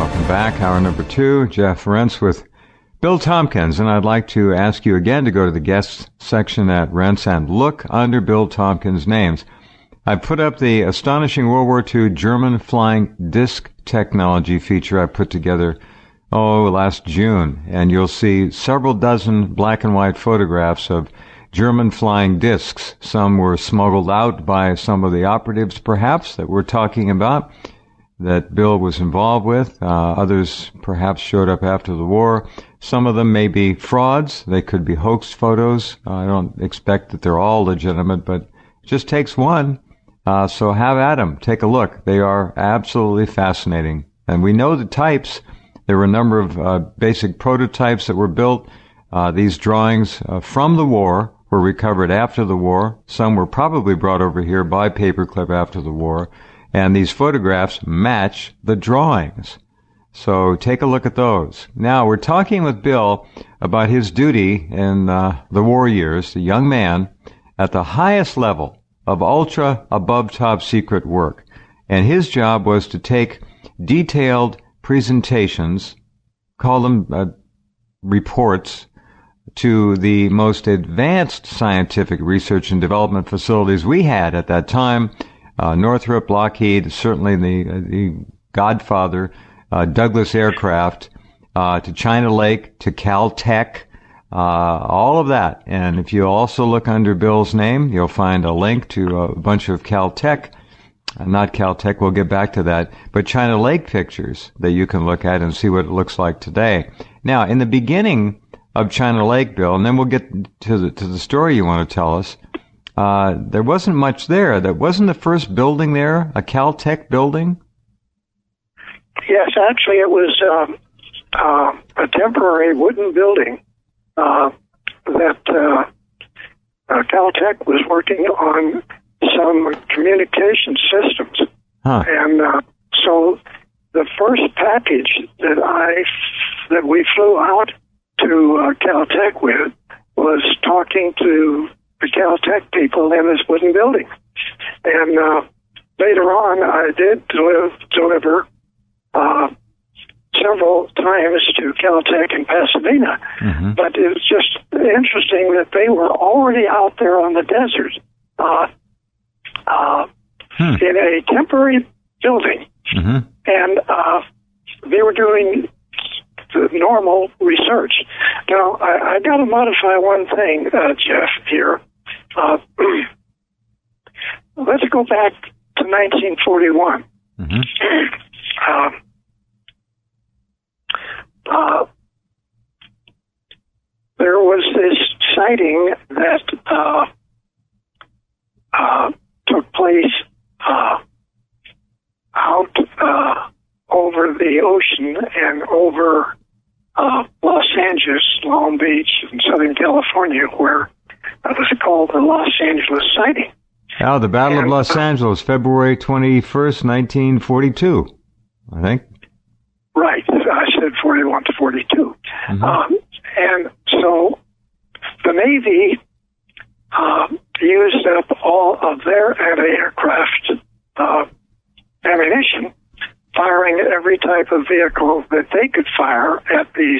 Welcome back. Hour number 2. Jeff Rense with Bill Tompkins. And I'd like to ask you again to go to the guests section at Rense and look under Bill Tompkins' names. I put up the astonishing World War II German flying disc technology feature I put together, last June. And you'll see several dozen black and white photographs of German flying discs. Some were smuggled out by some of the operatives, perhaps, that we're talking about, that Bill was involved with. Others perhaps showed up after the war. Some of them may be frauds. They could be hoax photos. I don't expect that they're all legitimate, but it just takes one. So have at them. Take a look. They are absolutely fascinating. And we know the types. There were a number of basic prototypes that were built. These drawings from the war were recovered after the war. Some were probably brought over here by paperclip after the war. And these photographs match the drawings. So take a look at those. Now, we're talking with Bill about his duty in the war years, the young man, at the highest level of ultra above top secret work. And his job was to take detailed presentations, call them reports, to the most advanced scientific research and development facilities we had at that time. Northrop, Lockheed, certainly the godfather, Douglas Aircraft, to China Lake, to Caltech, all of that. And if you also look under Bill's name, you'll find a link to a bunch of Caltech, not Caltech, we'll get back to that, but China Lake pictures that you can look at and see what it looks like today. Now, in the beginning of China Lake, Bill, and then we'll get to the story you want to tell us, there wasn't much there. That wasn't the first building there, a Caltech building? Yes, actually it was a temporary wooden building that Caltech was working on some communication systems. Huh. And so the first package that we flew out to Caltech with was talking to the Caltech people in this wooden building. And later on, I did deliver several times to Caltech in Pasadena. Mm-hmm. But it was just interesting that they were already out there on the desert in a temporary building. Mm-hmm. And they were doing the normal research. Now, I got to modify one thing, Jeff, here. Let's go back to 1941. Mm-hmm. There was this sighting that took place out over the ocean and over Los Angeles, Long Beach, and Southern California, where it was called the Los Angeles sighting. Oh, the Battle of Los Angeles, February 21st, 1942, I think. Right. I said 41 to 42. Mm-hmm. And so the Navy used up all of their anti-aircraft ammunition, firing every type of vehicle that they could fire at these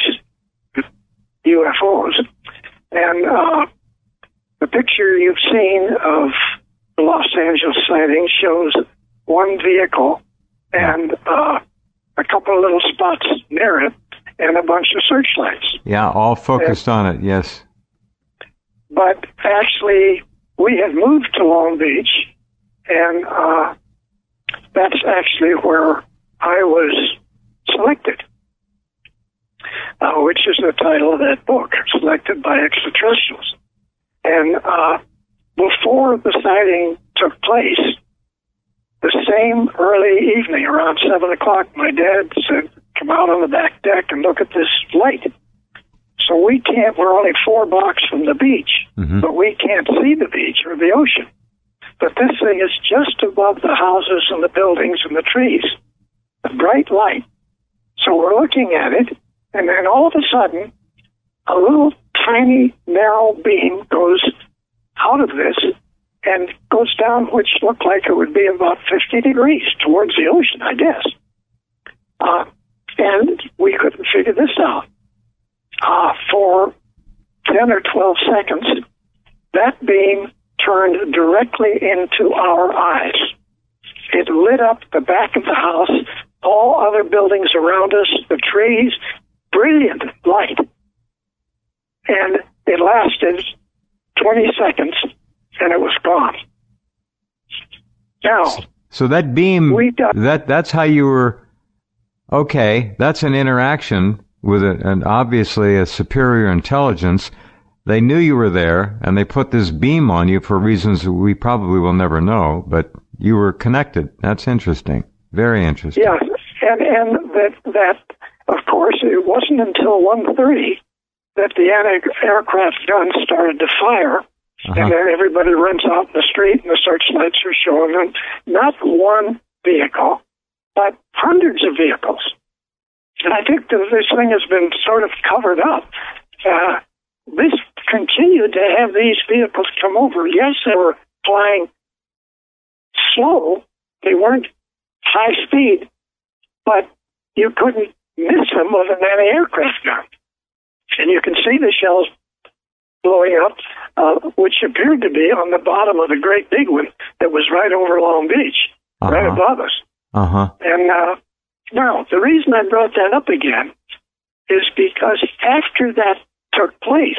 UFOs. And the picture you've seen of the Los Angeles sighting shows one vehicle and a couple of little spots near it and a bunch of searchlights. Yeah, all focused on it, yes. But actually, we had moved to Long Beach, and that's actually where I was selected, which is the title of that book, Selected by Extraterrestrials. And before the sighting took place, the same early evening, around 7 o'clock, my dad said, come out on the back deck and look at this light. So we're only 4 blocks from the beach, mm-hmm. but we can't see the beach or the ocean. But this thing is just above the houses and the buildings and the trees. A bright light. So we're looking at it, and then all of a sudden, a little tiny, narrow beam goes out of this and goes down, which looked like it would be about 50 degrees towards the ocean, I guess. And we couldn't figure this out. For 10 or 12 seconds, that beam turned directly into our eyes. It lit up the back of the house, all other buildings around us, the trees, brilliant light. And it lasted 20 seconds, and it was gone. Now, so that beam, that's how you were, okay, that's an interaction with an obviously a superior intelligence. They knew you were there, and they put this beam on you for reasons that we probably will never know, but you were connected. That's interesting. Very interesting. Yes, and that of course, it wasn't until 1:30 that the anti-aircraft guns started to fire, and then everybody runs out in the street, and the searchlights are showing them not one vehicle, but hundreds of vehicles. And I think that this thing has been sort of covered up. This continued to have these vehicles come over. Yes, they were flying slow. They weren't high speed, but you couldn't miss them with an anti-aircraft gun. And you can see the shells blowing up, which appeared to be on the bottom of the great big one that was right over Long Beach, right above us. And now, the reason I brought that up again is because after that took place,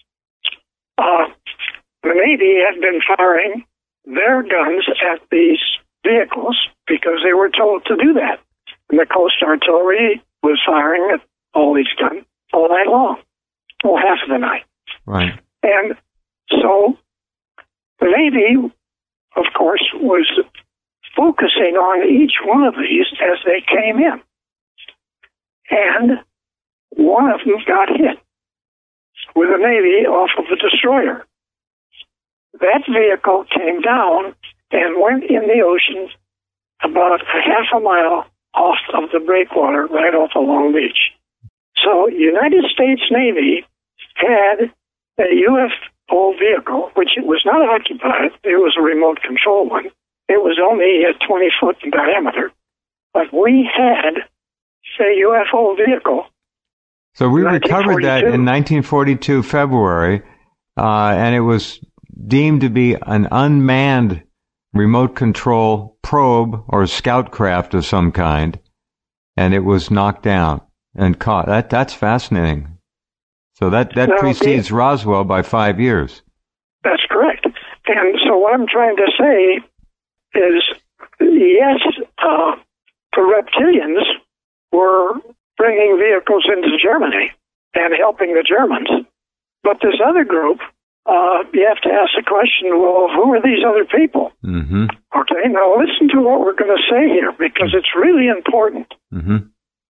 the Navy had been firing their guns at these vehicles because they were told to do that. And the Coast Artillery was firing at all these guns all night long, half of the night. Right. And so the Navy, of course, was focusing on each one of these as they came in. And one of them got hit with a Navy off of a destroyer. That vehicle came down and went in the ocean about a half a mile off of the breakwater right off of Long Beach. So United States Navy had a UFO vehicle, which it was not occupied. It was a remote control one. It was only 20 foot in diameter. But we had a UFO vehicle. So we recovered that in 1942, February, and it was deemed to be an unmanned remote control probe or scout craft of some kind, and it was knocked down and caught. That's fascinating. So that precedes Roswell by 5 years. That's correct. And so what I'm trying to say is, yes, the reptilians were bringing vehicles into Germany and helping the Germans. But this other group, you have to ask the question, well, who are these other people? Mm-hmm. Okay, now listen to what we're going to say here, because it's really important. Mm-hmm.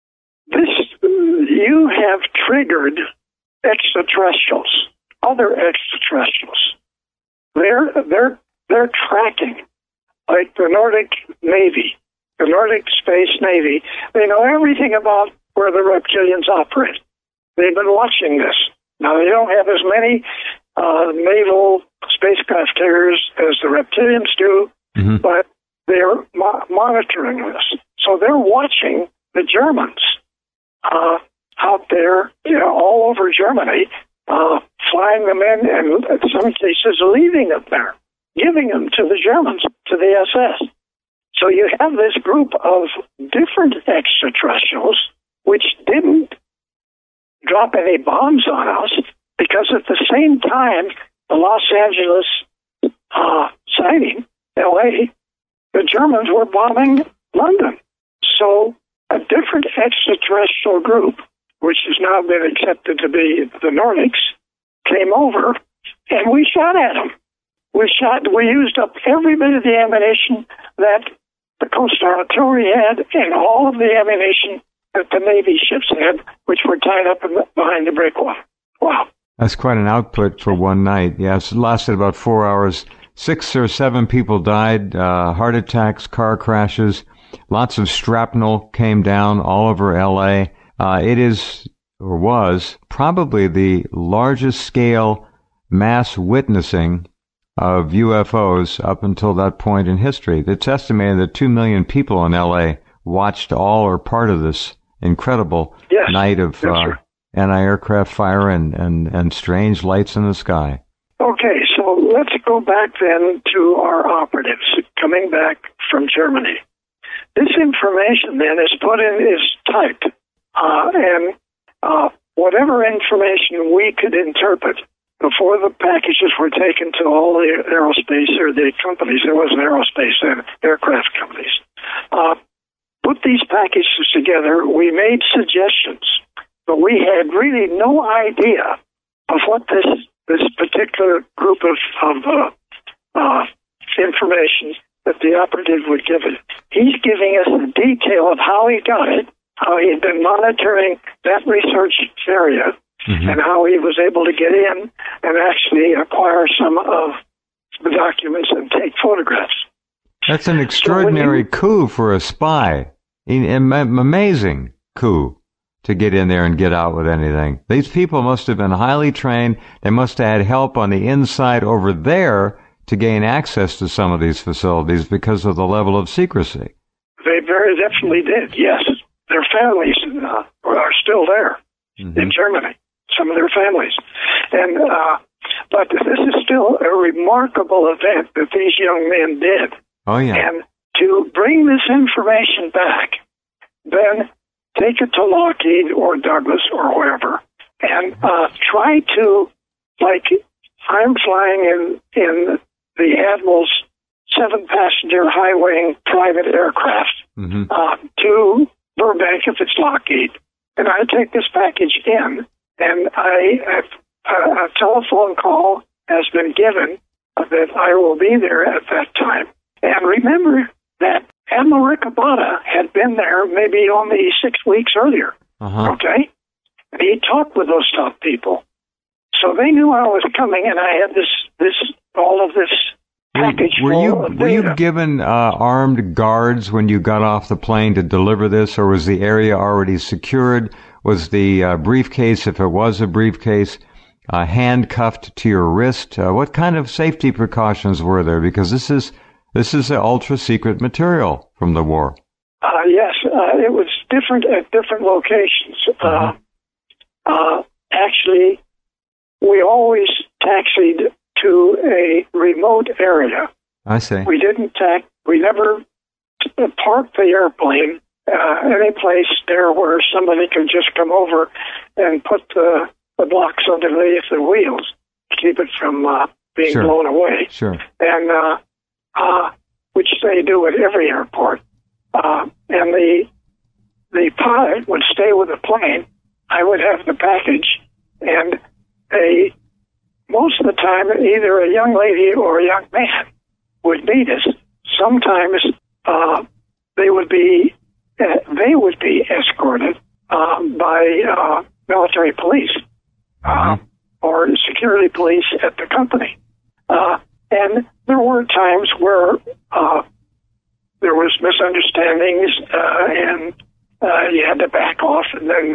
You have triggered extraterrestrials, other extraterrestrials. They're tracking, like the Nordic Navy, the Nordic Space Navy. They know everything about where the reptilians operate. They've been watching this. Now, they don't have as many naval spacecraft carriers as the reptilians do, but they're monitoring this. So they're watching the Germans out there, all over Germany, flying them in, and in some cases leaving them there, giving them to the Germans, to the SS. So you have this group of different extraterrestrials which didn't drop any bombs on us, because at the same time, the Los Angeles sighting, LA, the Germans were bombing London. So a different extraterrestrial group, which has now been accepted to be the Nordics, came over, and we shot at them. We used up every bit of the ammunition that the Coast Artillery had, and all of the ammunition that the Navy ships had, which were tied up behind the breakwater. Wow. That's quite an output for one night. Yes, it lasted about 4 hours. 6 or 7 people died, heart attacks, car crashes. Lots of shrapnel came down all over L.A. It is, or was, probably the largest scale mass witnessing of UFOs up until that point in history. It's estimated that 2 million people in L.A. watched all or part of this incredible night of anti-aircraft fire and strange lights in the sky. Okay, so let's go back then to our operatives coming back from Germany. This information then is typed, and whatever information we could interpret before the packages were taken to all the aerospace or the companies, there wasn't aerospace then, aircraft companies, put these packages together. We made suggestions, but we had really no idea of what this particular group of information that the operative would give it. He's giving us the detail of how he got it, how he had been monitoring that research area, and how he was able to get in and actually acquire some of the documents and take photographs. That's an extraordinary coup for a spy. Amazing coup to get in there and get out with anything. These people must have been highly trained. They must have had help on the inside over there to gain access to some of these facilities because of the level of secrecy. They very definitely did, yes. Their families are still there in Germany, some of their families. And but this is still a remarkable event that these young men did. Oh, yeah. And to bring this information back, then take it to Lockheed or Douglas or whoever, and try to, like, I'm flying in the Admiral's 7-passenger high-wing private aircraft to Burbank, if it's Lockheed, and I take this package in, and a telephone call has been given that I will be there at that time. And remember that Admiral Ricabata had been there maybe only 6 weeks earlier, okay? And he talked with those top people. So they knew I was coming, and I had all of this package. Were you given armed guards when you got off the plane to deliver this, or was the area already secured? Was the briefcase, if it was a briefcase, handcuffed to your wrist? What kind of safety precautions were there? Because this is the ultra-secret material from the war. Yes, it was different at different locations. Actually, we always taxied to a remote area. I see. We never parked the airplane any place there where somebody could just come over and put the blocks underneath the wheels to keep it from being blown away. Sure. And which they do at every airport. And the pilot would stay with the plane. I would have the package, and most of the time, either a young lady or a young man would meet us. Sometimes they would be escorted by military police or security police at the company. And there were times where there was misunderstandings, and you had to back off and then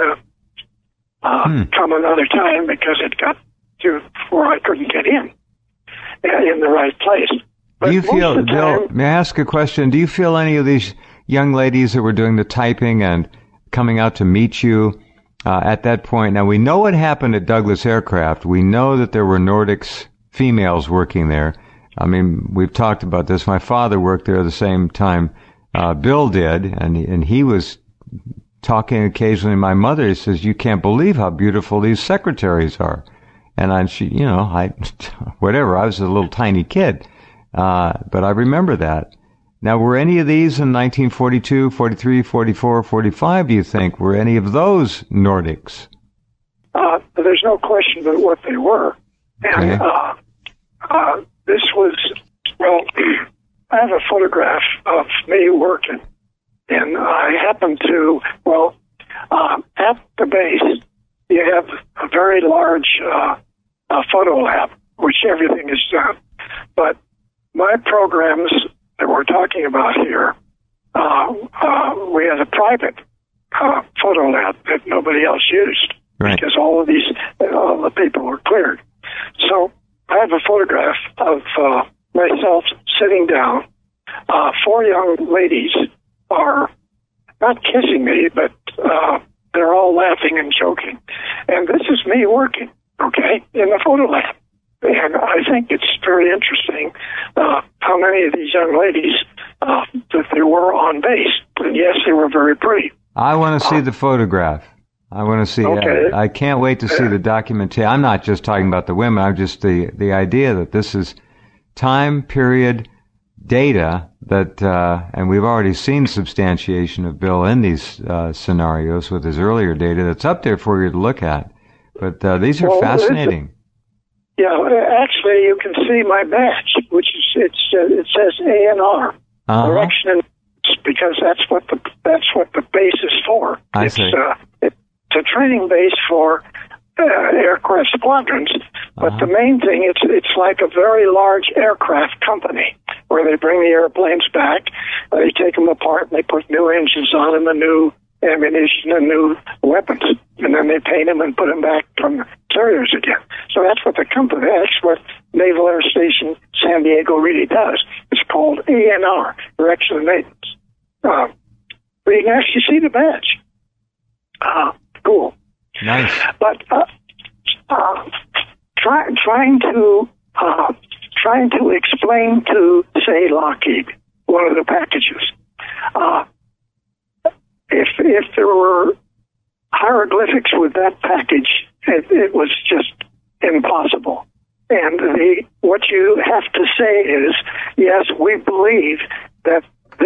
come another time because it got to where I couldn't get in the right place. But do you feel, Bill, may I ask a question? Do you feel any of these young ladies that were doing the typing and coming out to meet you at that point? Now, we know what happened at Douglas Aircraft. We know that there were Nordics females working there. I mean, we've talked about this. My father worked there at the same time Bill did, and he was talking occasionally to my mother. He says, "You can't believe how beautiful these secretaries are." And I was a little tiny kid, but I remember that. Now, were any of these in 1942, 43, 44, 45, do you think? Were any of those Nordics? There's no question about what they were. And this was, I have a photograph of me working, and I happened to, at the base, you have a very large photo lab, which everything is done. But my programs that we're talking about here, we had a private photo lab that nobody else used, because all the people were cleared. So I have a photograph of myself sitting down. 4 young ladies are not kissing me, but they're all laughing and joking. And this is me working, okay, in the photo lab. And I think it's very interesting how many of these young ladies that they were on base. And yes, they were very pretty. I want to see the photograph. I want to see. Okay. I can't wait to see the documentation. I'm not just talking about the women. I'm just the idea that this is time period data that, and we've already seen substantiation of Bill in these scenarios with his earlier data that's up there for you to look at. But these are fascinating. Yeah, actually, you can see my badge, which is it says ANR, direction and because that's what the base is for. I see. It's a training base for aircraft squadrons, but the main thing it's like a very large aircraft company where they bring the airplanes back, they take them apart, and they put new engines on them, and new ammunition and new weapons, and then they paint them and put them back from the carriers again. So that's what Naval Air Station San Diego really does. It's called ANR, Direction and Maintenance. But you can actually see the badge. Cool. Nice. But trying to explain to, say, Lockheed, one of the packages, if there were hieroglyphics with that package, it was just impossible. And what you have to say is, yes, we believe that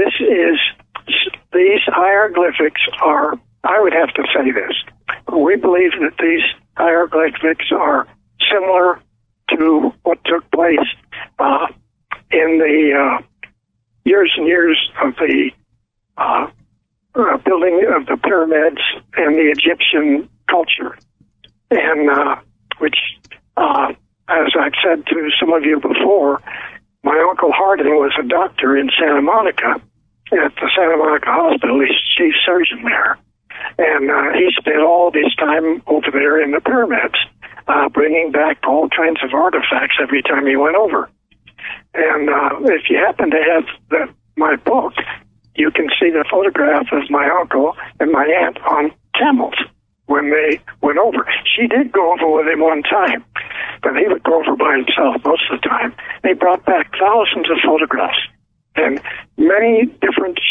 these hieroglyphics are, I would have to say this, we believe that these hieroglyphics are similar to what took place in the years and years of the building of the pyramids and the Egyptian culture, and which, as I've said to some of you before, my Uncle Harding was a doctor in Santa Monica at the Santa Monica Hospital. He's chief surgeon there, and he spent all of his time over there in the pyramids, bringing back all kinds of artifacts every time he went over. And if you happen to have my book, you can see the photograph of my uncle and my aunt on camels when they went over. She did go over with him one time, but he would go over by himself most of the time. They brought back thousands of photographs and many different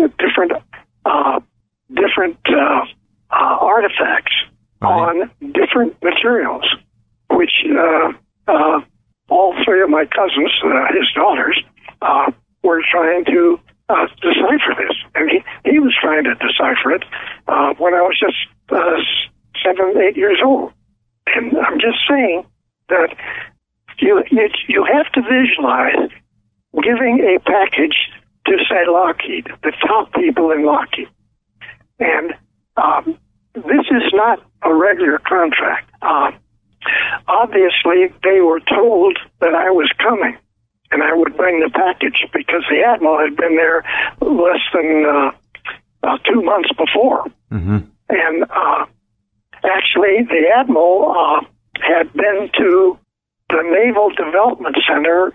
artifacts on different materials, which all three of my cousins, his daughters, were trying to decipher this, and he was trying to decipher it when I was just 7, 8 years old. And I'm just saying that you have to visualize giving a package to, say, Lockheed, the top people in Lockheed, and this is not a regular contract. Obviously, they were told that I was coming, and I would bring the package because the Admiral had been there less than 2 months before. Mm-hmm. And actually, the Admiral had been to the Naval Development Center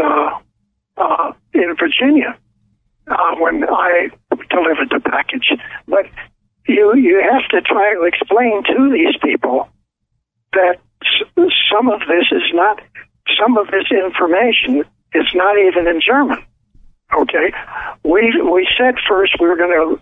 in Virginia when I delivered the package. But you have to try to explain to these people that some of this information is not even in German. Okay, we said first we're gonna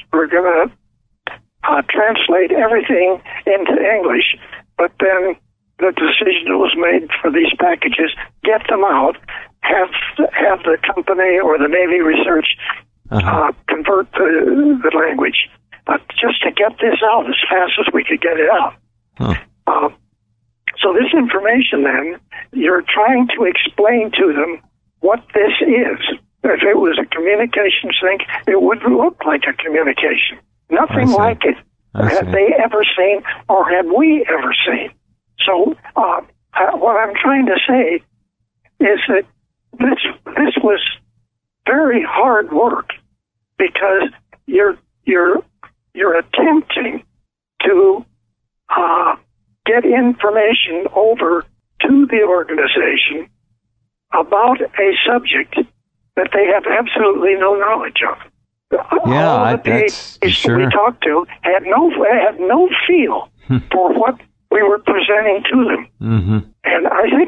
translate everything into English, but then the decision was made for these packages: get them out, have the company or the Navy Research convert the language, just to get this out as fast as we could get it out. So this information, then, you're trying to explain to them what this is. If it was a communications thing, it wouldn't look like a communication. Nothing like it had they ever seen, or had we ever seen. So what I'm trying to say is that this was very hard work, because you're attempting to get information over to the organization about a subject that they have absolutely no knowledge of. Yeah, all the that's PhDs sure. we talked to had no feel for what we were presenting to them. Mm-hmm. And I think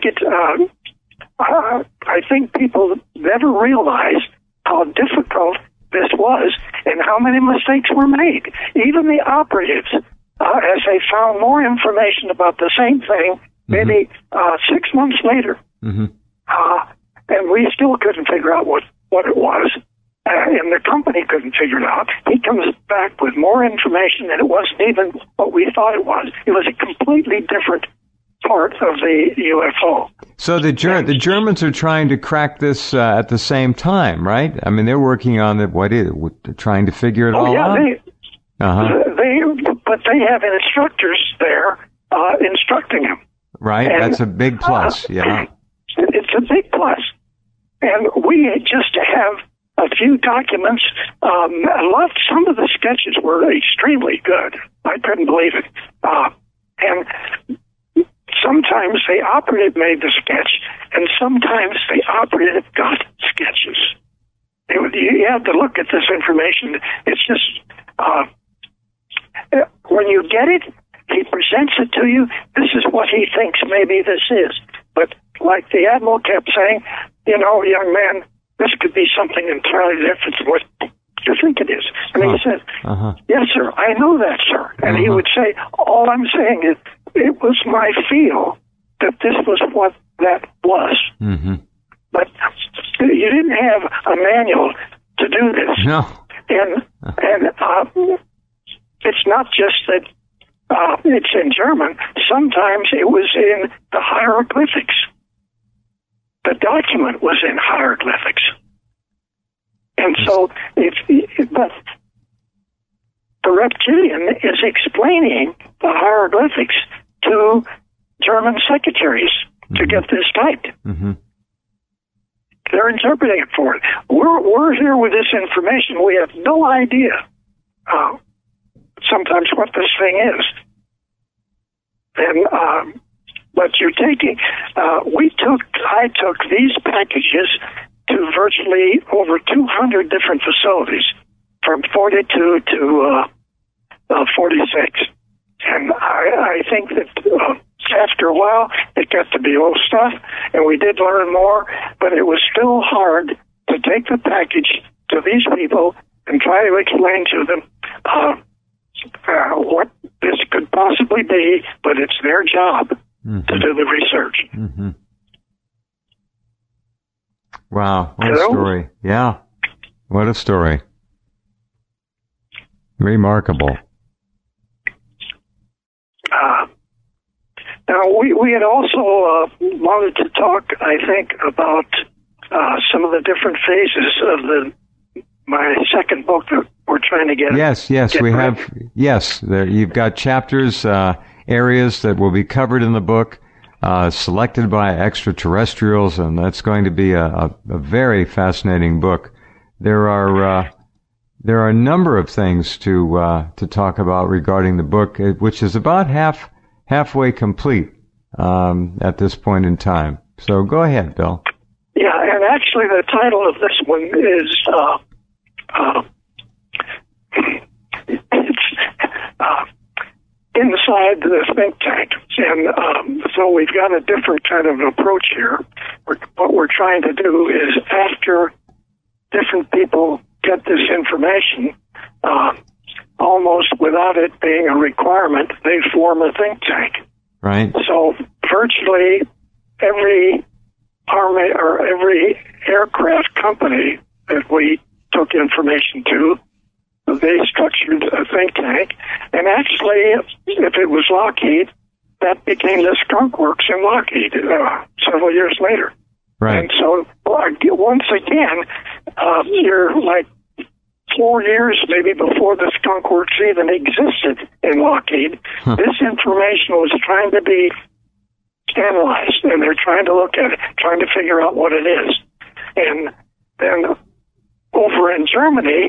I think people never realized how difficult this was and how many mistakes were made. Even the operatives, as they found more information about the same thing, maybe 6 months later, and we still couldn't figure out what it was, and the company couldn't figure it out. He comes back with more information, and it wasn't even what we thought it was. It was a completely different part of the UFO. So the Germans are trying to crack this at the same time, right? I mean, they're working on trying to figure it all out. But they have instructors there instructing them. Right, and, that's a big plus. Yeah, it's a big plus, and we just have a few documents. Some of the sketches were extremely good. I couldn't believe it, and sometimes the operative made the sketch, and sometimes the operative got sketches. You have to look at this information. It's just, when you get it, he presents it to you. This is what he thinks maybe this is. But like the Admiral kept saying, young man, this could be something entirely different from what you think it is. And he said, yes, sir, I know that, sir. And he would say, all I'm saying is, it was my feel that this was what that was. But you didn't have a manual to do this. No. And it's not just that it's in German. Sometimes it was in the hieroglyphics. The document was in hieroglyphics. And so, but the reptilian is explaining the hieroglyphics to German secretaries to get this typed. They're interpreting it for it. We're here with this information. We have no idea sometimes what this thing is. And but you're taking. I took these packages to virtually over 200 different facilities, from 42 to 46. And I think that after a while, it got to be old stuff, and we did learn more, but it was still hard to take the package to these people and try to explain to them what this could possibly be, but it's their job to do the research. Wow, what a story. Yeah, what a story. Remarkable. Now, we had also wanted to talk, I think, about some of the different phases of my second book that we're trying to get. Yes, we have. Yes, you've got chapters, areas that will be covered in the book, selected by extraterrestrials, and that's going to be a very fascinating book. There are a number of things to talk about regarding the book, which is about halfway complete at this point in time. So go ahead, Bill. Yeah, and actually the title of this one is it's Inside the Think Tank. And so we've got a different kind of approach here. What we're trying to do is, after different people get this information, almost without it being a requirement, they form a think tank. Right. So virtually every army or every aircraft company that we took information to, they structured a think tank. And actually, if it was Lockheed, that became the Skunk Works in Lockheed several years later. Right. And so once again, you're like 4 years maybe before the Skunk Works even existed in Lockheed. This information was trying to be analyzed, and they're trying to look at it, trying to figure out what it is. And then over in Germany,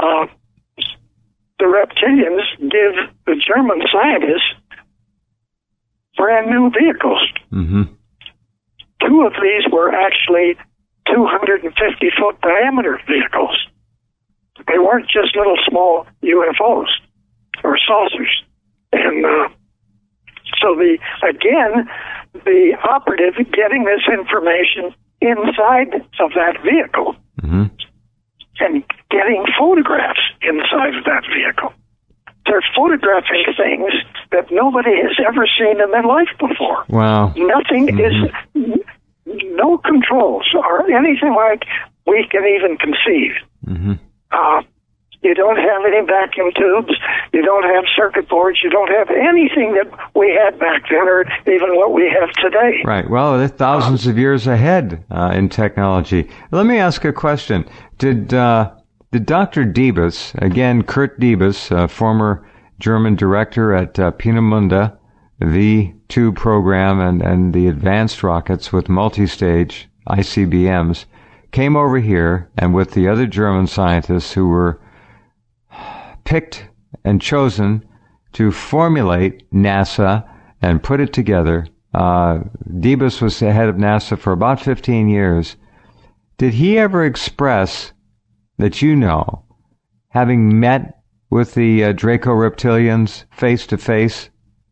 the reptilians give the German scientists brand new vehicles. Two of these were actually 250-foot diameter vehicles. They weren't just little small UFOs or saucers. And so the operative getting this information inside of that vehicle and getting photographs inside of that vehicle. They're photographing things that nobody has ever seen in their life before. Wow. Nothing is, no controls or anything like we can even conceive. You don't have any vacuum tubes. You don't have circuit boards. You don't have anything that we had back then or even what we have today. Right. Well, they're thousands of years ahead in technology. Let me ask a question. Did Dr. Debus, again, Kurt Debus, former German director at Peenemünde, V2 program and the advanced rockets with multi-stage ICBMs, came over here and with the other German scientists who were picked and chosen to formulate NASA and put it together. Debus was the head of NASA for about 15 years. Did he ever express that you know, having met with the Draco reptilians face to face?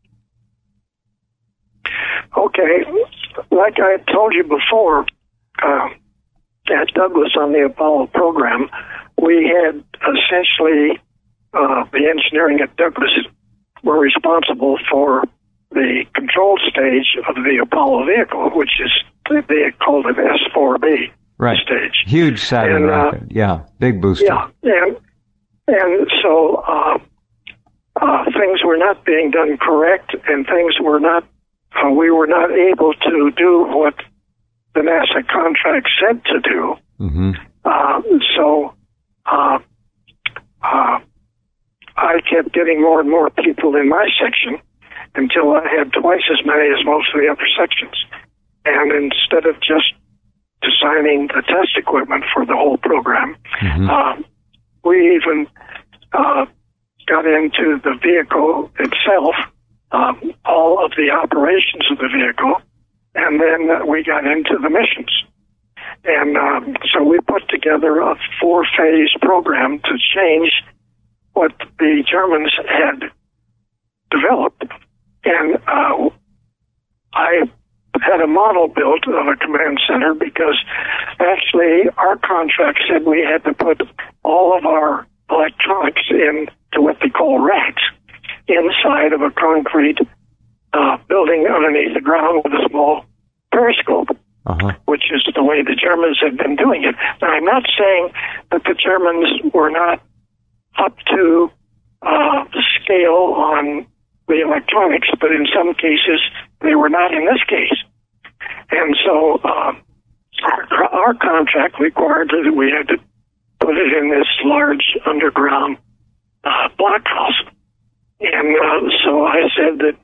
Okay, like I told you before, at Douglas on the Apollo program, we had essentially the engineering at Douglas were responsible for the control stage of the Apollo vehicle, which is, they called it S4B stage. Huge Saturn rocket. Yeah, big booster. Yeah, and so things were not being done correct, and things were not, we were not able to do what the NASA contract said to do. So I kept getting more and more people in my section until I had twice as many as most of the other sections. And instead of just designing the test equipment for the whole program, we even got into the vehicle itself, all of the operations of the vehicle, and then we got into the missions. And so we put together a 4-phase program to change what the Germans had developed. And I had a model built of a command center because actually our contract said we had to put all of our electronics into what they call racks inside of a concrete building underneath the ground with a small periscope, which is the way the Germans had been doing it. Now, I'm not saying that the Germans were not up to the scale on the electronics, but in some cases they were not in this case. And so our contract required that we had to put it in this large underground blockhouse. And so I said that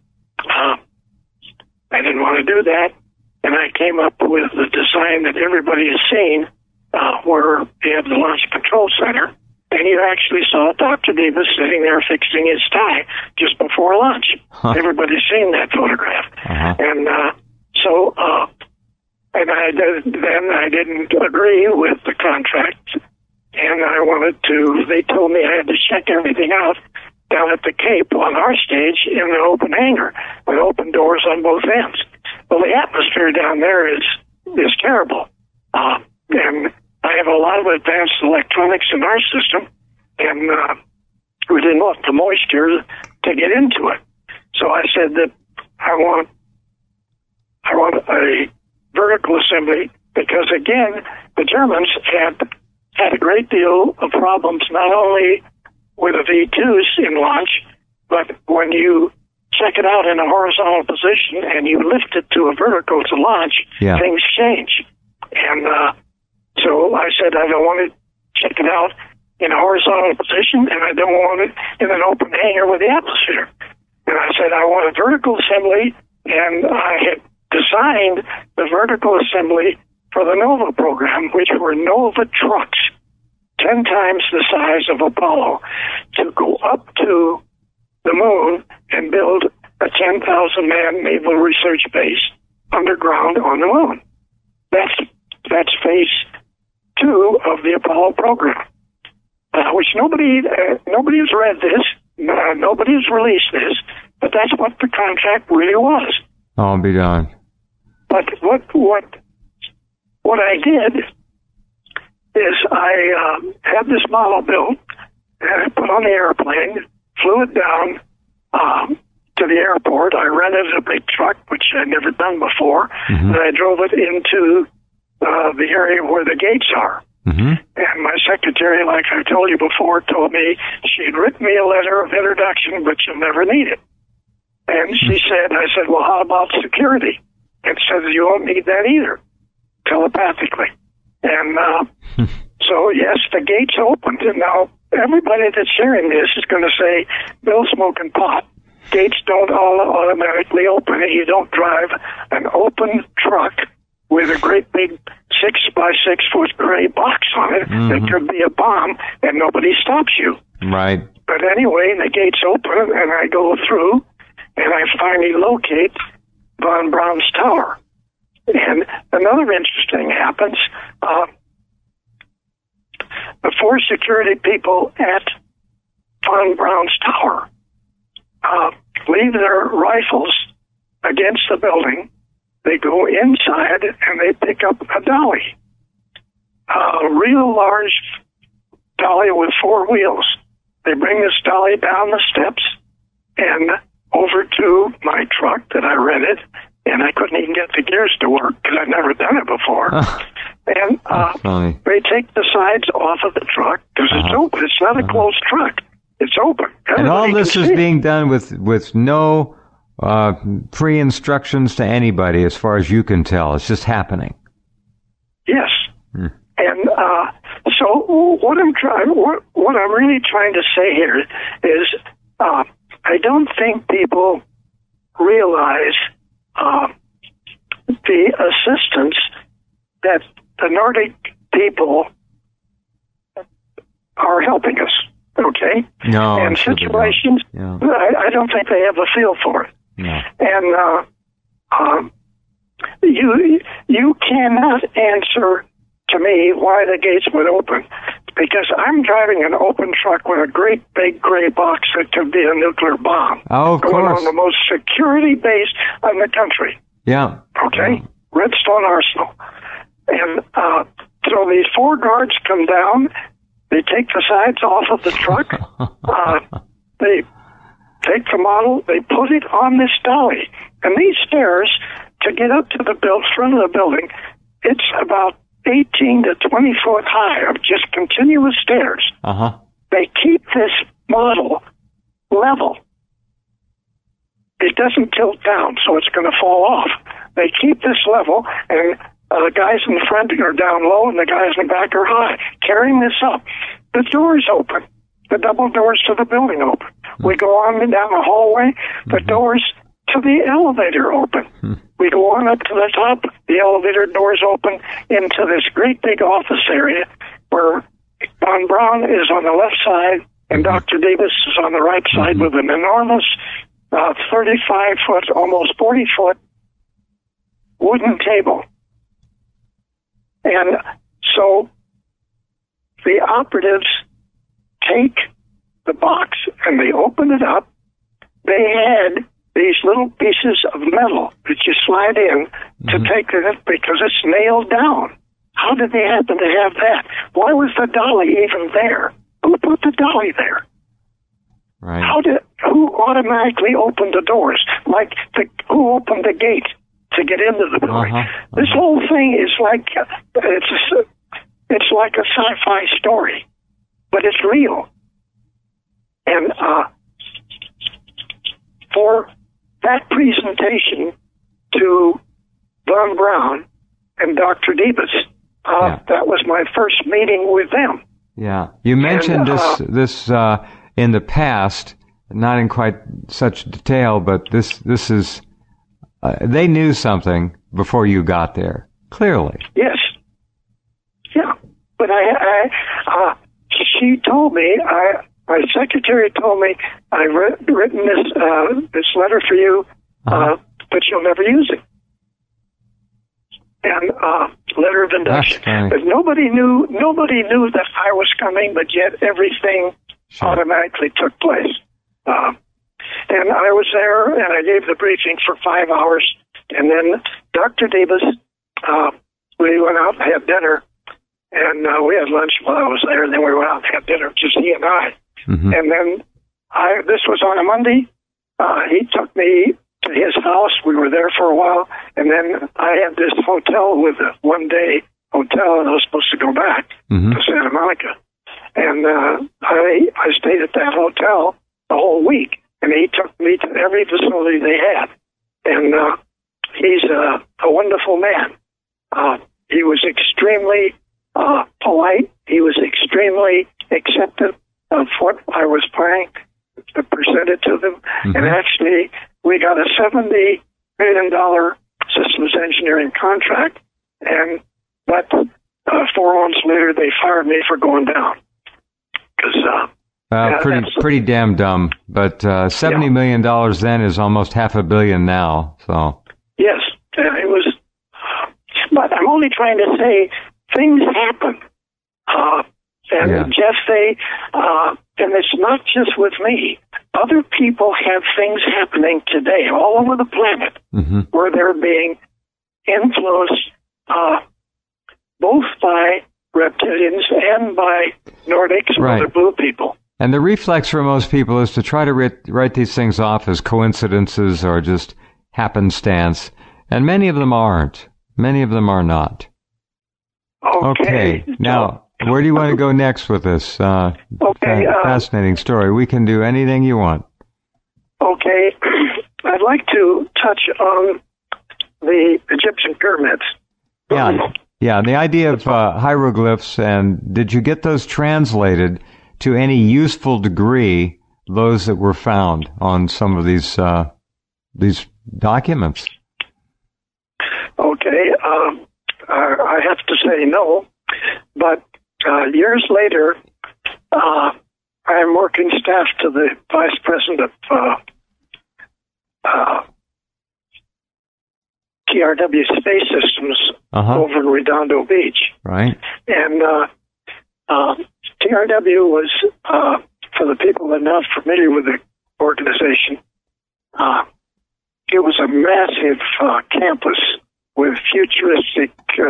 I didn't want to do that, and I came up with the design that everybody has seen, where you have the Launch Control Center, and you actually saw Dr. Davis sitting there fixing his tie just before lunch. Everybody's seen that photograph. And so and then I didn't agree with the contract, and I wanted to, they told me I had to check everything out down at the Cape on our stage in an open hangar with open doors on both ends. Well, the atmosphere down there is terrible. And I have a lot of advanced electronics in our system, and we didn't want the moisture to get into it. So I said that I want a vertical assembly because, again, the Germans had a great deal of problems, not only with the V2s in launch, but when you check it out in a horizontal position and you lift it to a vertical to launch, things change. And so I said I don't want to check it out in a horizontal position, and I don't want it in an open hangar with the atmosphere. And I said I want a vertical assembly, and I had designed the vertical assembly for the NOVA program, which were NOVA trucks, 10 times the size of Apollo, to go up to the moon and build a 10,000-man naval research base underground on the moon. That's phase 2 of the Apollo program. which nobody's read this, nobody's released this, but that's what the contract really was. I'll be darned. But what I did is I had this model built, and I put on the airplane, flew it down to the airport. I rented a big truck, which I'd never done before, and I drove it into the area where the gates are. And my secretary, like I told you before, told me she'd written me a letter of introduction, but you'll never need it. And I said, well, how about security? And said, you won't need that either, telepathically. And so, yes, the gates opened, and now everybody that's hearing this is going to say, Bill's smoking pot. Gates don't all automatically open, and you don't drive an open truck with a great big 6 by 6 foot gray box on it that could be a bomb, and nobody stops you. Right. But anyway, the gates open, and I go through, and I finally locate Von Braun's tower. And another interesting happens. The 4 security people at Von Braun's tower leave their rifles against the building. They go inside and they pick up a dolly, a real large dolly with 4 wheels. They bring this dolly down the steps and over to my truck that I rented, and I couldn't even get the gears to work because I'd never done it before. And they take the sides off of the truck because it's open. It's not a closed truck. It's open. And all this is being done with no pre-instructions to anybody, as far as you can tell. It's just happening. Yes. And so what I'm really trying to say here is I don't think people realize the assistance that the Nordic people are helping us. Okay? No. And situations, I don't think they have a feel for it. No. And you cannot answer to me why the gates would open, because I'm driving an open truck with a great big gray box that could be a nuclear bomb. Oh, of going course. on the most security base in the country. Yeah. Okay? Yeah. Redstone Arsenal. And so these 4 guards come down. They take the sides off of the truck. They take the model. They put it on this dolly. And these stairs, to get up to the front of the building, it's about 18 to 20 foot high of just continuous stairs. They keep this model level. It doesn't tilt down, so it's going to fall off. They keep this level, and the guys in the front are down low, and the guys in the back are high, carrying this up. The doors open. The double doors to the building open. We go on and down the hallway. The doors to the elevator open. We go on up to the top. The elevator doors open into this great big office area where Von Braun is on the left side and Dr. Davis is on the right side with an enormous 35 foot, almost 40 foot wooden table. And so the operatives take the box and they open it up. They had these little pieces of metal that you slide in to take it because it's nailed down. How did they happen to have that? Why was the dolly even there? Who put the dolly there? Right. Who automatically opened the doors? Who opened the gate to get into the building? This whole thing is like it's like a sci-fi story, but it's real. And for that presentation to Von Braun and Dr. Debus, that was my first meeting with them. Yeah, you mentioned this in the past, not in quite such detail, but this is they knew something before you got there, clearly. Yes. Yeah, but she told me, my secretary told me, I've written this letter for you, but you'll never use it. and letter of induction. But nobody knew that I was coming, but yet everything automatically took place. And I was there, and I gave the briefing for 5 hours, and then Dr. Davis, we went out and had dinner, and we had lunch while I was there, and then we went out and had dinner, just he and I. Mm-hmm. And then this was on a Monday. He took me to his house. We were there for a while, and then I had this hotel with a one-day hotel, and I was supposed to go back to Santa Monica. And I stayed at that hotel the whole week, and he took me to every facility they had. And he's a wonderful man. He was extremely polite. He was extremely accepting of what I was planning to present it to them. Mm-hmm. And actually, we got a $70 million systems engineering contract, but 4 months later, they fired me for going down. Pretty damn dumb. But $70 million then is almost $500 million now. So yes, it was. But I'm only trying to say things happen. Jeff, and it's not just with me. Other people have things happening today all over the planet where they're being influenced both by reptilians and by Nordics or other blue people. And the reflex for most people is to try to write these things off as coincidences or just happenstance. And many of them aren't. Many of them are not. Okay. Now, where do you want to go next with this? Fascinating story. We can do anything you want. Okay. I'd like to touch on the Egyptian pyramids. Yeah, the idea of hieroglyphs, and did you get those translated to any useful degree, those that were found on some of these documents? Okay, I have to say no, but years later, I am working staff to the vice president of TRW Space Systems over in Redondo Beach. Right. And TRW was, for the people that are not familiar with the organization, it was a massive campus with futuristic,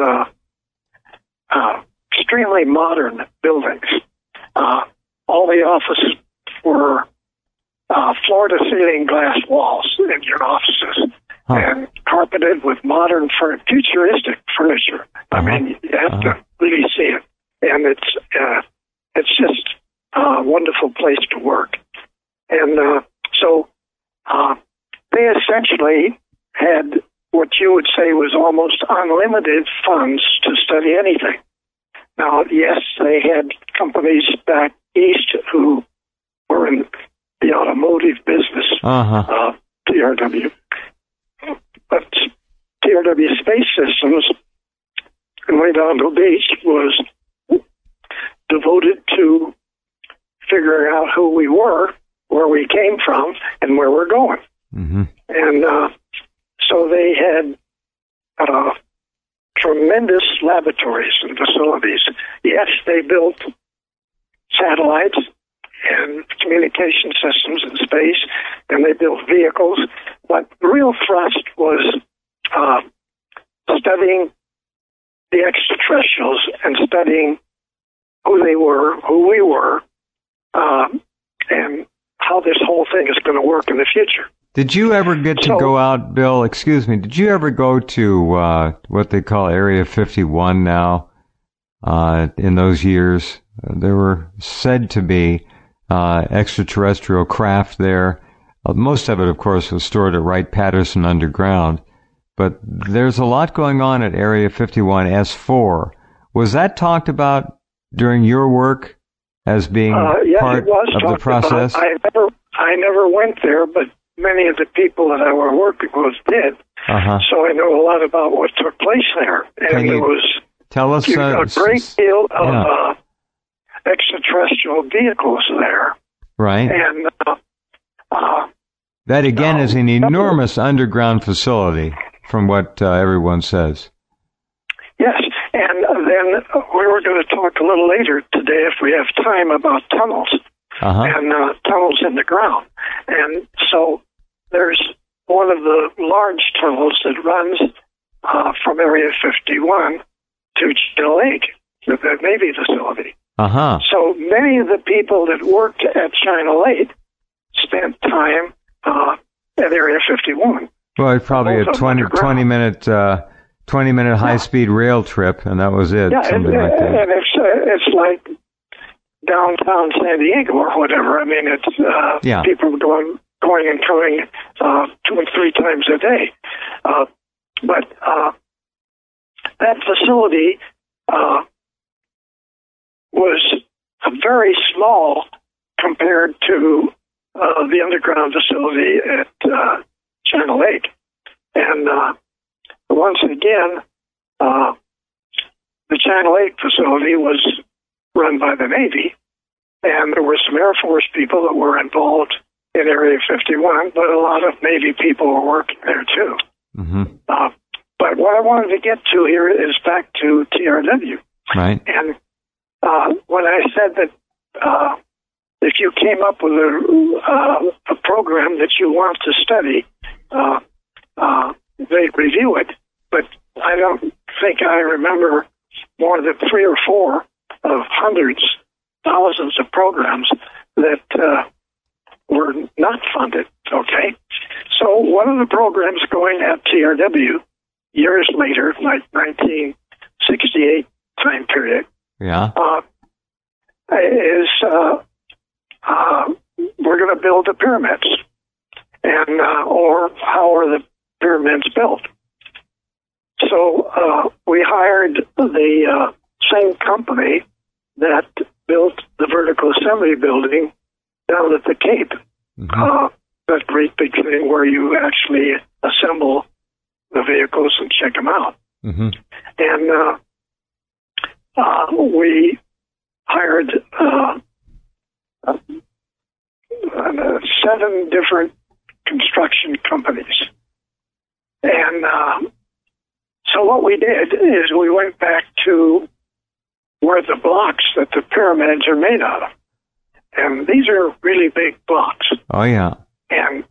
extremely modern buildings. All the offices were floor-to-ceiling glass walls in your offices and carpeted with modern, futuristic furniture. I mean, you have to really see it. And it's just a wonderful place to work. And so they essentially had what you would say was almost unlimited funds to study anything. Now, yes, they had companies back east who were in the automotive business, TRW. But TRW Space Systems in Redondo Beach was devoted to figuring out who we were, where we came from, and where we're going. Mm-hmm. And so they had tremendous laboratories and facilities. Yes, they built satellites and communication systems in space, and they built vehicles, but the real thrust was studying the extraterrestrials and studying who they were, who we were, and how this whole thing is going to work in the future. Did you ever get to go out, Bill, excuse me, did you ever go to what they call Area 51 now? In those years, there were said to be extraterrestrial craft there. Most of it, of course, was stored at Wright-Patterson Underground. But there's a lot going on at Area 51 S4. Was that talked about during your work as being part of the process? I never went there, but many of the people that I were working with did. So I know a lot about what took place there. And there was tell us a great deal of extraterrestrial vehicles there. Right. And that, again, is an enormous underground facility, from what everyone says. then we were going to talk a little later today, if we have time, about tunnels and tunnels in the ground. And so there's one of the large tunnels that runs from Area 51 to Channel Lake, the Navy facility. So many of the people that worked at China Lake spent time at Area 51. Well, it's probably a 20-minute high-speed rail trip, and that was it. Yeah, something like that. And it's like downtown San Diego or whatever. I mean, it's people going and coming 2 and 3 times a day. But that facility was very small compared to the underground facility at China Lake. And once again, the China Lake facility was run by the Navy, and there were some Air Force people that were involved in Area 51, but a lot of Navy people were working there too. But what I wanted to get to here is back to TRW. Right. And when I said that if you came up with a program that you want to study, they'd review it, but I don't think I remember more than 3 or 4 of hundreds, thousands of programs that were not funded, okay? So one of the programs going at TRW years later, like 1968 time period, is we're going to build the pyramids. And or how are the pyramids built? So we hired the same company that built the vertical assembly building down at the Cape. That great big thing where you actually assemble the vehicles and check them out. And we hired 7 different construction companies. And so what we did is we went back to where the blocks that the pyramids are made out of. And these are really big blocks. Oh, yeah. And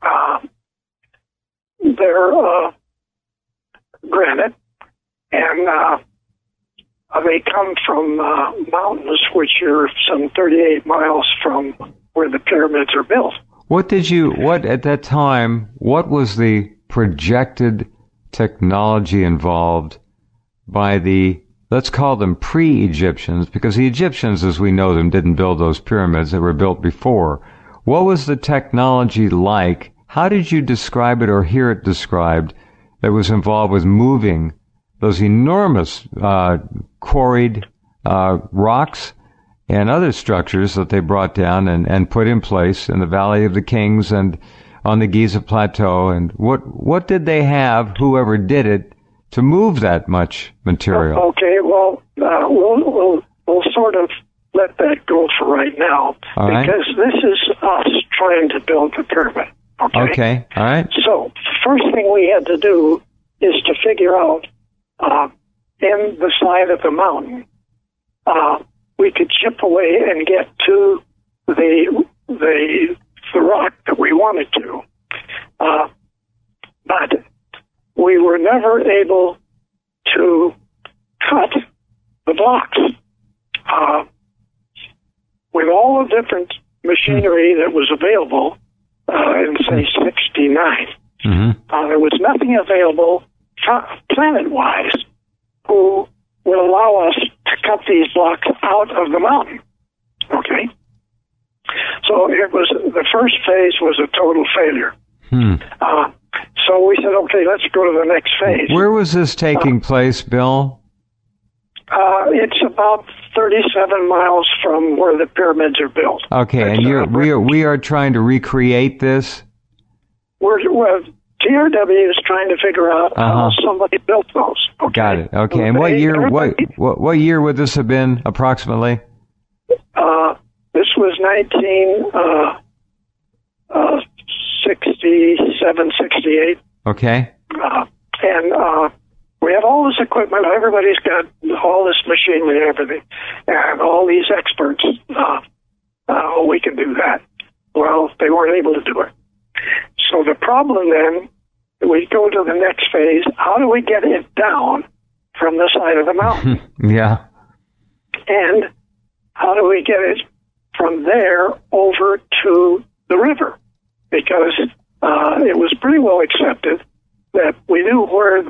they're granite, and they come from mountains which are some 38 miles from where the pyramids are built. What at that time, what was the projected technology involved by the, let's call them pre-Egyptians, because the Egyptians, as we know them, didn't build those pyramids that were built before. What was the technology like? How did you describe it or hear it described that was involved with moving those enormous quarried rocks and other structures that they brought down and put in place in the Valley of the Kings and on the Giza Plateau? And what did they have, whoever did it, to move that much material? Okay, well, we'll sort of let that go for right now, because this is us trying to build the pyramid. Okay, all right. So the first thing we had to do is to figure out in the side of the mountain, we could chip away and get to the rock that we wanted to. But we were never able to cut the blocks. With all the different machinery that was available in, say, 69, there was nothing available planet-wise who would allow us to cut these blocks out of the mountain. Okay? So it was, the first phase was a total failure. So we said, okay, let's go to the next phase. Where was this taking place, Bill? It's about 37 miles from where the pyramids are built. Okay, and we are trying to recreate this? TRW is trying to figure out how somebody built those. Okay? Got it. Okay, and what year would this have been approximately? This was 1967, 68. Okay. And We have all this equipment. Everybody's got all this machinery and everything, and all these experts. We can do that. Well, they weren't able to do it. So the problem then, we go to the next phase. How do we get it down from the side of the mountain? Yeah. And how do we get it from there over to the river? Because it was pretty well accepted that we knew where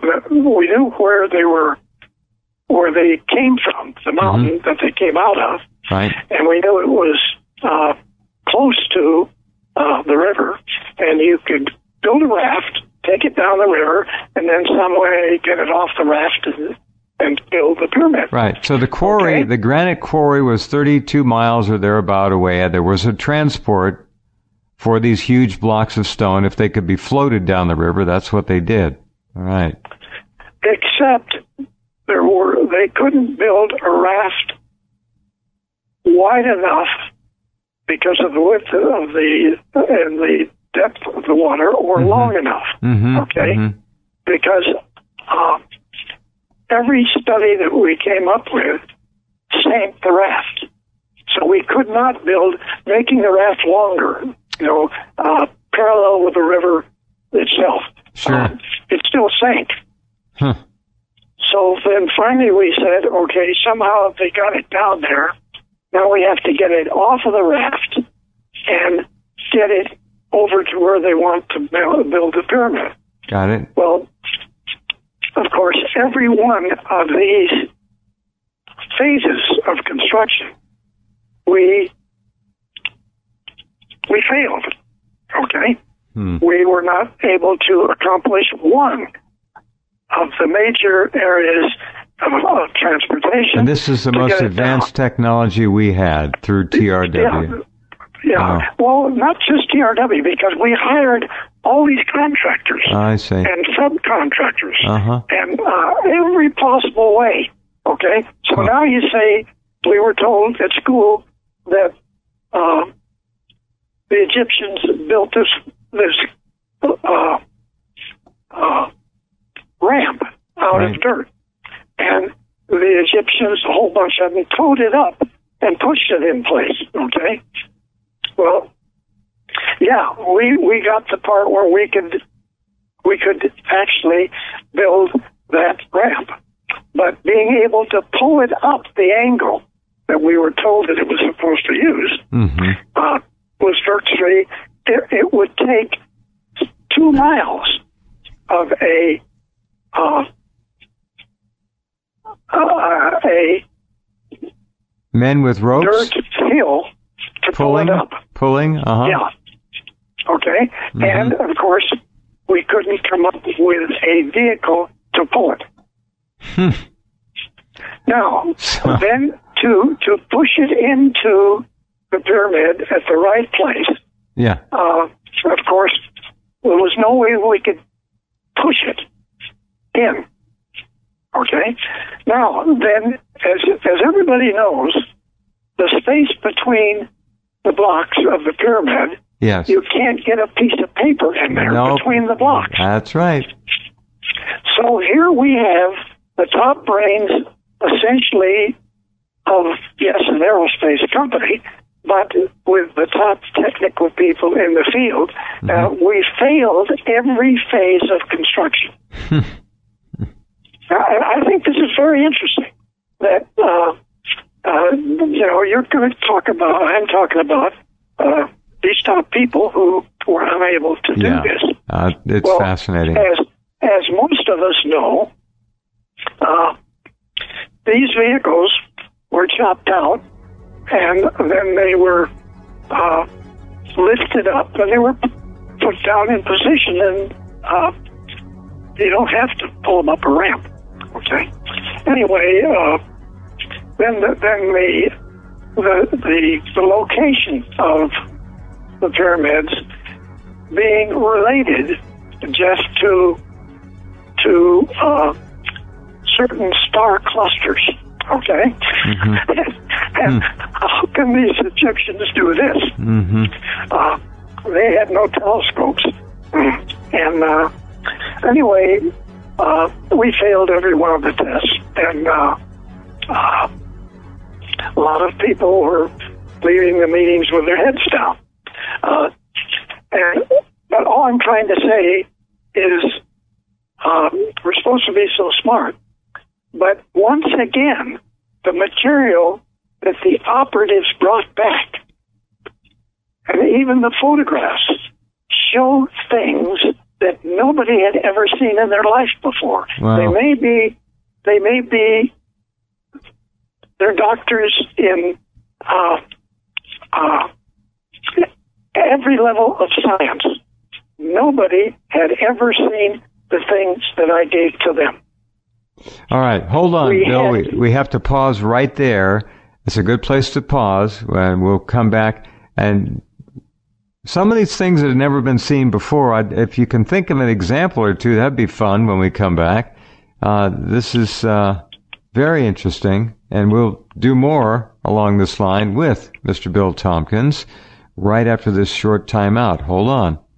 they came from, the mountain that they came out of, right? And we knew it was close to the river, and you could build a raft, take it down the river, and then some way get it off the raft and build the pyramid. Right. So the quarry, the granite quarry, was 32 miles or thereabout away. There was a transport for these huge blocks of stone. If they could be floated down the river, that's what they did. All right. Except they couldn't build a raft wide enough because of the width of and the depth of the water, or long enough. Because every study that we came up with sank the raft. So we could not build, making the raft longer, parallel with the river itself. Sure. It still sank. Huh. So then finally we said, okay, somehow they got it down there. Now we have to get it off of the raft and get it over to where they want to build the pyramid. Got it. Well, of course, every one of these phases of construction, we failed. Okay? We were not able to accomplish one of the major areas of transportation. And this is the most advanced technology we had through TRW. Yeah. Well, not just TRW, because we hired all these contractors and subcontractors and every possible way. Okay? So now you say, we were told at school that the Egyptians built this ramp out of dirt. And the Egyptians, a whole bunch of them, towed it up and pushed it in place. Okay? Well, yeah, we got the part where we could actually build that ramp. But being able to pull it up the angle that we were told that it was supposed to use was virtually, it would take 2 miles of a men with ropes, dirt hill to pull it up. Pulling. Yeah. Okay. And of course, we couldn't come up with a vehicle to pull it. Now, then to push it into the pyramid at the right place. Yeah. Of course, there was no way we could push it in. Okay? Now, then, as everybody knows, the space between the blocks of the pyramid, you can't get a piece of paper in there between the blocks. That's right. So here we have the top brains, essentially, of, yes, an aerospace company, but with the top technical people in the field, we failed every phase of construction. I think this is very interesting that, you're going to talk about, I'm talking about these top people who were unable to do this. It's fascinating. As most of us know, these vehicles were chopped out, and then they were lifted up, and they were put down in position, and you don't have to pull them up a ramp. Okay. Anyway, then the location of the pyramids being related just to certain star clusters. Okay. And how can these Egyptians do this? They had no telescopes. And anyway, we failed every one of the tests, and a lot of people were leaving the meetings with their heads down. But all I'm trying to say is we're supposed to be so smart. But once again, the material that the operatives brought back, and even the photographs, show things that nobody had ever seen in their life before. Wow. They may be they're doctors in every level of science. Nobody had ever seen the things that I gave to them. All right, hold on, Bill. We have to pause right there. It's a good place to pause, and we'll come back. And some of these things that have never been seen before, if you can think of an example or two, that'd be fun when we come back. This is very interesting, and we'll do more along this line with Mr. Bill Tompkins right after this short timeout. Hold on.